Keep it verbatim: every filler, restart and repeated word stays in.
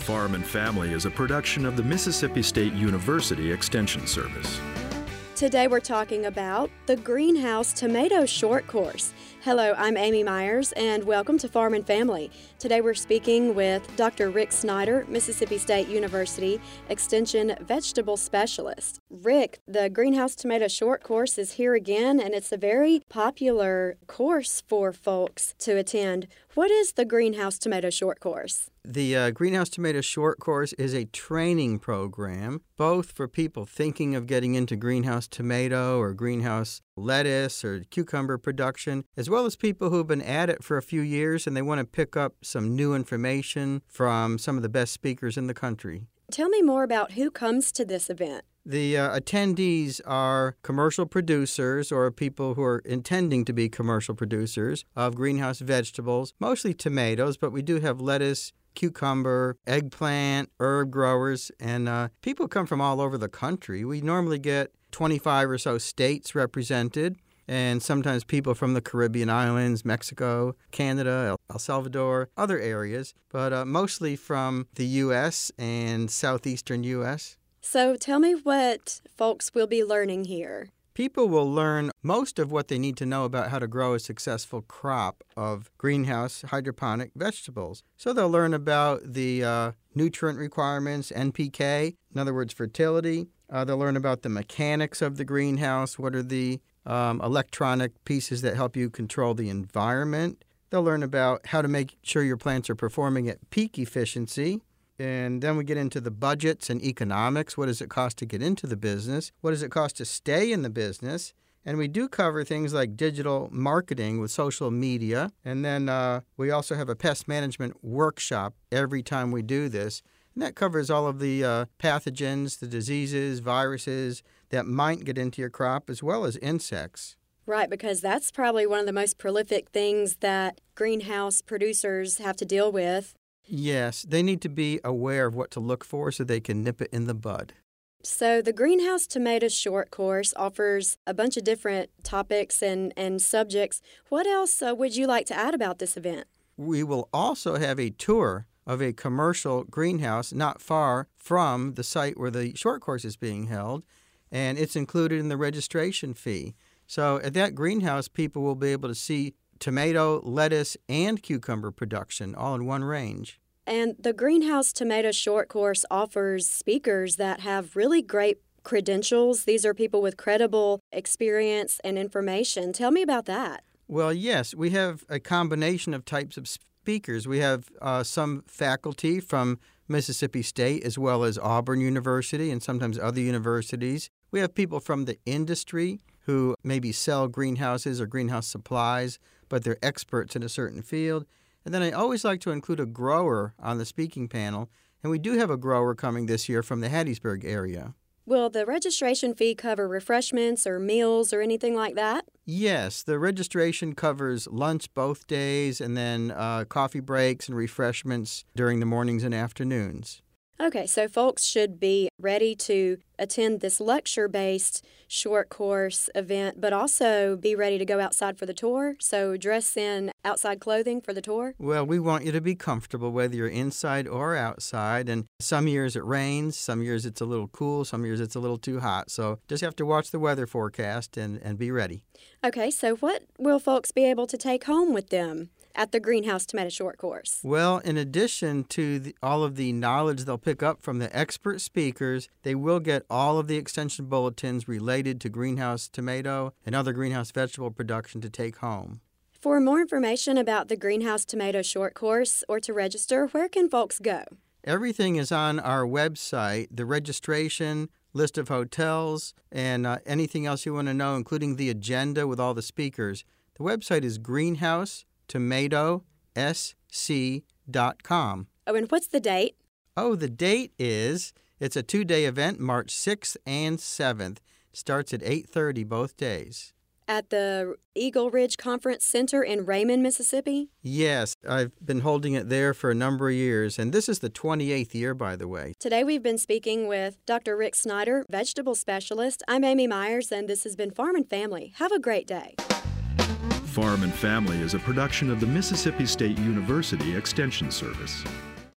Farm and Family is a production of the Mississippi State University Extension Service. Today we're talking about the Greenhouse Tomato Short Course. Hello, I'm Amy Myers, and welcome to Farm and Family. Today we're speaking with Doctor Rick Snyder, Mississippi State University Extension Vegetable Specialist. Rick, the Greenhouse Tomato Short Course is here again, and it's a very popular course for folks to attend. What is the Greenhouse Tomato Short Course? The uh, Greenhouse Tomato Short Course is a training program, both for people thinking of getting into greenhouse tomato or greenhouse lettuce or cucumber production, as well as people who have been at it for a few years and they want to pick up some new information from some of the best speakers in the country. Tell me more about who comes to this event. The uh, attendees are commercial producers or people who are intending to be commercial producers of greenhouse vegetables, mostly tomatoes, but we do have lettuce, cucumber, eggplant, herb growers, and uh, people come from all over the country. We normally get twenty-five or so states represented, and sometimes people from the Caribbean islands, Mexico, Canada, El Salvador, other areas, but uh, mostly from the U S and southeastern U S So tell me what folks will be learning here. People will learn most of what they need to know about how to grow a successful crop of greenhouse hydroponic vegetables. So they'll learn about the uh, nutrient requirements, N P K, in other words, fertility. Uh, they'll learn about the mechanics of the greenhouse, what are the um, electronic pieces that help you control the environment. They'll learn about how to make sure your plants are performing at peak efficiency. And then we get into the budgets and economics. What does it cost to get into the business? What does it cost to stay in the business? And we do cover things like digital marketing with social media. And then uh, we also have a pest management workshop every time we do this. And that covers all of the uh, pathogens, the diseases, viruses that might get into your crop, as well as insects. Right, because that's probably one of the most prolific things that greenhouse producers have to deal with. Yes, they need to be aware of what to look for so they can nip it in the bud. So the Greenhouse Tomato Short Course offers a bunch of different topics and, and subjects. What else uh, would you like to add about this event? We will also have a tour of a commercial greenhouse not far from the site where the short course is being held, and it's included in the registration fee. So at that greenhouse, people will be able to see tomato, lettuce, and cucumber production all in one range. And the Greenhouse Tomato Short Course offers speakers that have really great credentials. These are people with credible experience and information. Tell me about that. Well, yes, we have a combination of types of speakers. We have uh, some faculty from Mississippi State as well as Auburn University and sometimes other universities. We have people from the industry who maybe sell greenhouses or greenhouse supplies, but they're experts in a certain field. And then I always like to include a grower on the speaking panel, and we do have a grower coming this year from the Hattiesburg area. Will the registration fee cover refreshments or meals or anything like that? Yes, the registration covers lunch both days and then uh, coffee breaks and refreshments during the mornings and afternoons. Okay, so folks should be ready to attend this lecture-based short course event, but also be ready to go outside for the tour. So dress in outside clothing for the tour? Well, we want you to be comfortable whether you're inside or outside. And some years it rains, some years it's a little cool, some years it's a little too hot. So just have to watch the weather forecast and, and be ready. Okay, so what will folks be able to take home with them at the Greenhouse Tomato Short Course? Well, in addition to the, all of the knowledge they'll pick up from the expert speakers, they will get all of the extension bulletins related to greenhouse tomato and other greenhouse vegetable production to take home. For more information about the Greenhouse Tomato Short Course or to register, where can folks go? Everything is on our website, the registration, list of hotels, and uh, anything else you want to know, including the agenda with all the speakers. The website is greenhouse tomato s c dot com. Oh, and what's the date? Oh, the date is, it's a two-day event, March sixth and seventh. It starts at eight thirty both days. At the Eagle Ridge Conference Center in Raymond, Mississippi? Yes, I've been holding it there for a number of years, and this is the twenty-eighth year, by the way. Today we've been speaking with Doctor Rick Snyder, vegetable specialist. I'm Amy Myers, and this has been Farm and Family. Have a great day. Farm and Family is a production of the Mississippi State University Extension Service.